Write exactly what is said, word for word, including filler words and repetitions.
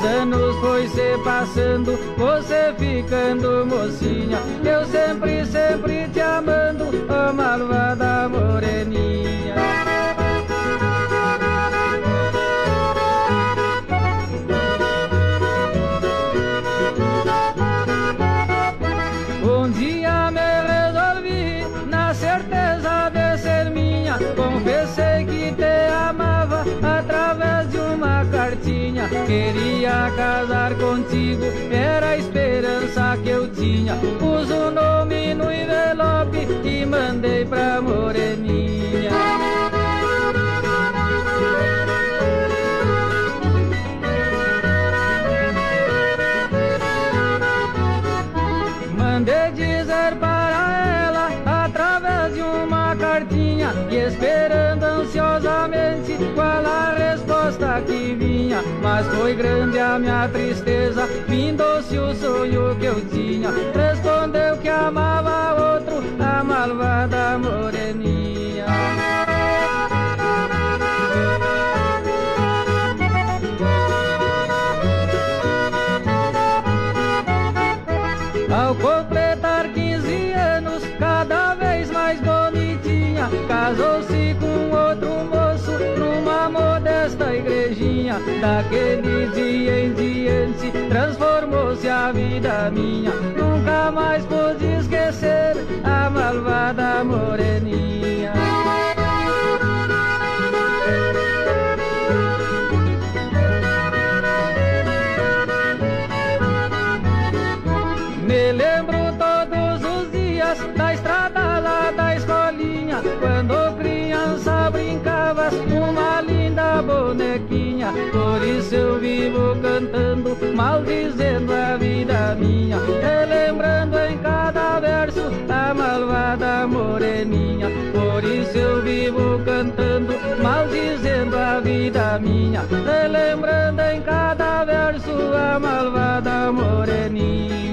Os anos foi se passando, você ficando mocinha, eu sempre, sempre te amando, oh malvada moreninha. Um dia me resolvi, na certeza de ser minha, confessei que te amava através de uma cartinha. Queria casar contigo, era a esperança que eu tinha. Pus o nome no envelope e mandei pra moreninha. Mandei dizer para ela através de uma cartinha, e esperando ansiosamente qual a resposta que vinha. Mas foi grande a minha tristeza, findou-se o sonho que eu tinha. Respondeu que amava outro, a malvada moreninha. Ao completar quinze anos, cada vez mais bonitinha, casou-se com outro moço numa modesta igrejinha. Daquele dia em diante transformou-se a vida minha, nunca mais pude esquecer a malvada moreninha. Me lembro todos os dias da estrada lá da escolinha, quando criança brincavas uma linda bonequinha. Por isso eu vivo cantando, maldizendo a vida minha, relembrando em cada verso a malvada moreninha. Por isso eu vivo cantando, maldizendo a vida minha, relembrando em cada verso a malvada moreninha.